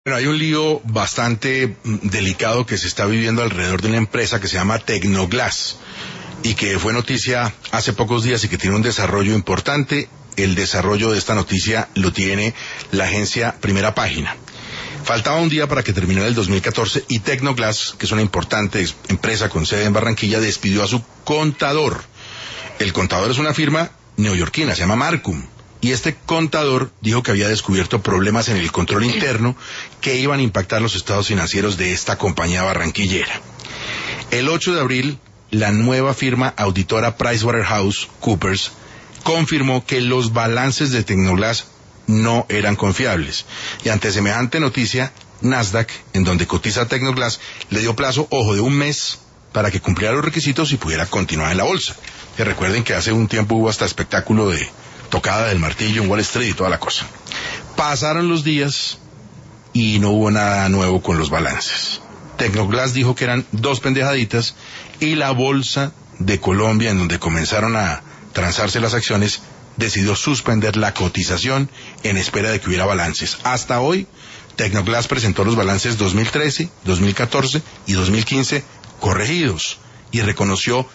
Bueno, hay un lío bastante delicado que se está viviendo alrededor de una empresa que se llama Tecnoglass y que fue noticia hace pocos días y que tiene un desarrollo importante. El desarrollo de esta noticia lo tiene la agencia Primera Página. Faltaba un día para que terminara el 2014 y Tecnoglass, que es una importante empresa con sede en Barranquilla, despidió a su contador. El contador es una firma neoyorquina, se llama Marcum. Y este contador dijo que había descubierto problemas en el control interno que iban a impactar los estados financieros de esta compañía barranquillera. El 8 de abril, la nueva firma auditora PricewaterhouseCoopers confirmó que los balances de Tecnoglass no eran confiables. Y ante semejante noticia, Nasdaq, en donde cotiza Tecnoglass, le dio plazo, de un mes para que cumpliera los requisitos y pudiera continuar en la bolsa. Que recuerden que hace un tiempo hubo hasta espectáculo de tocada del martillo en Wall Street y toda la cosa. Pasaron los días y no hubo nada nuevo con los balances. Tecnoglass dijo que eran dos pendejaditas y la Bolsa de Colombia, en donde comenzaron a transarse las acciones, decidió suspender la cotización en espera de que hubiera balances. Hasta hoy, Tecnoglass presentó los balances 2013, 2014 y 2015 corregidos y reconoció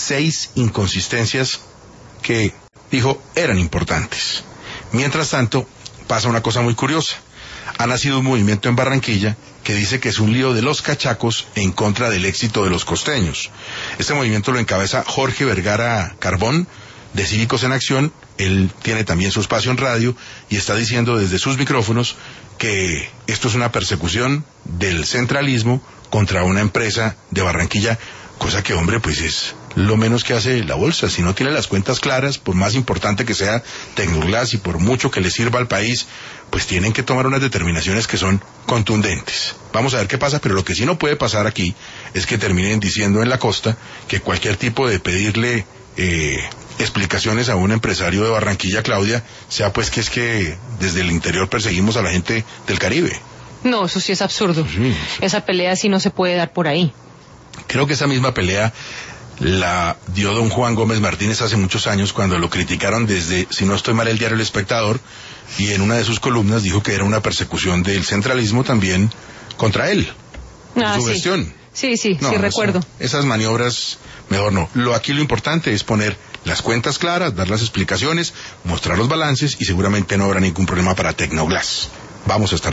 6 inconsistencias que dijo eran importantes. Mientras tanto, pasa una cosa muy curiosa. Ha nacido un movimiento en Barranquilla que dice que es un lío de los cachacos en contra del éxito de los costeños. Este movimiento lo encabeza Jorge Vergara Carbón, de Cívicos en Acción. Él tiene también su espacio en radio y está diciendo desde sus micrófonos que esto es una persecución del centralismo contra una empresa de Barranquilla, cosa que, hombre, pues es lo menos que hace la bolsa. Si no tiene las cuentas claras, por más importante que sea Tecnoglass y por mucho que le sirva al país, pues tienen que tomar unas determinaciones que son contundentes. Vamos a ver qué pasa, pero lo que sí no puede pasar aquí es que terminen diciendo en la costa que cualquier tipo de pedirle explicaciones a un empresario de Barranquilla, Claudia, sea pues que es que desde el interior perseguimos a la gente del Caribe. No, eso sí es absurdo. Sí. Esa pelea sí no se puede dar por ahí. Creo que esa misma pelea la dio don Juan Gómez Martínez hace muchos años cuando lo criticaron desde, si no estoy mal, el diario El Espectador, y en una de sus columnas dijo que era una persecución del centralismo también contra él, su gestión. Sí, recuerdo. Esas maniobras, mejor no. Aquí lo importante es poner las cuentas claras, dar las explicaciones, mostrar los balances y seguramente no habrá ningún problema para Tecnoglass. Vamos a estar